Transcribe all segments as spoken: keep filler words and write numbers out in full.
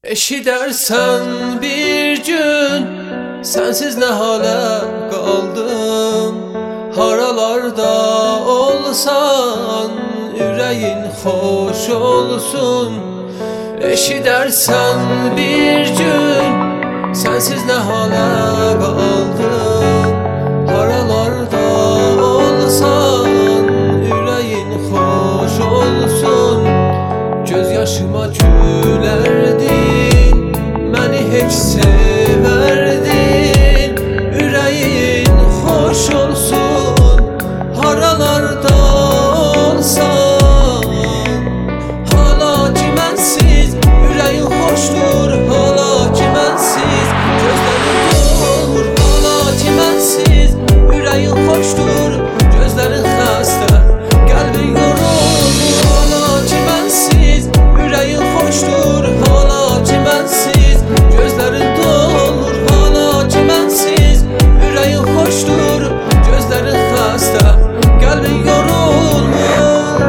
Eşidersen bir gün sensiz ne hale kaldım. Haralarda olsan yüreğin hoş olsun. Eşidersen bir gün sensiz ne hale kaldım. Haralarda olsan yüreğin hoş olsun. Göz yaşıma gülerdin, məni heç severdin. Yüreğin hoş olsun, haralarda olsan. Hala ki mənsiz, yüreğin hoşdur. Hala ki mənsiz, gözlerin dolmur. Hala ki mənsiz, yüreğin hoşdur. Gözlerin xəstə, qəlbin yorulur. Hala ki mənsiz, yüreğin hoşdur. Hala ki mənsiz, gözlerin dolmur. Hala ki mənsiz, yüreğin hoşdur. Gözlerin xəstə, qəlbin yorulmur.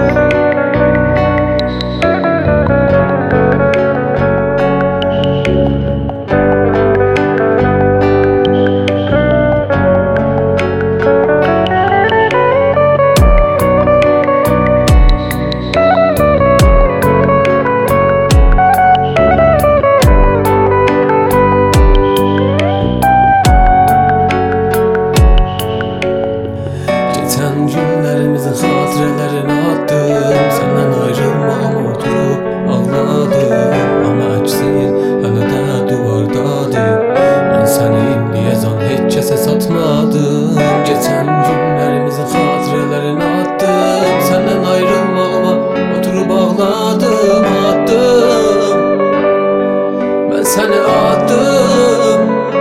Geçen günlerimizin hatırələrini attım. Senden ayrılmam oturup ağladım. Ama əksir hələ də duvardadır. Mən səni indiyə zan heç kəsə satmadım. Geçen günlerimizin hatırələrini attım. Senden ayrılmağıma oturup ağladım. Attım, mən səni attım.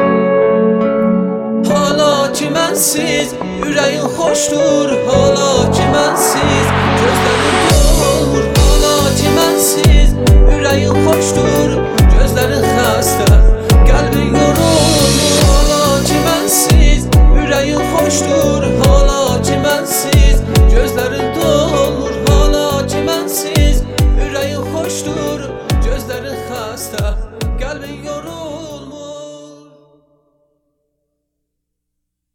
Hala ki mənsiz, yüreğin hoşdur. Hala ki mənsiz, gözlerin dolmur. Hala ki mənsiz, yüreğin hoşdur. Gözlerin xəstə,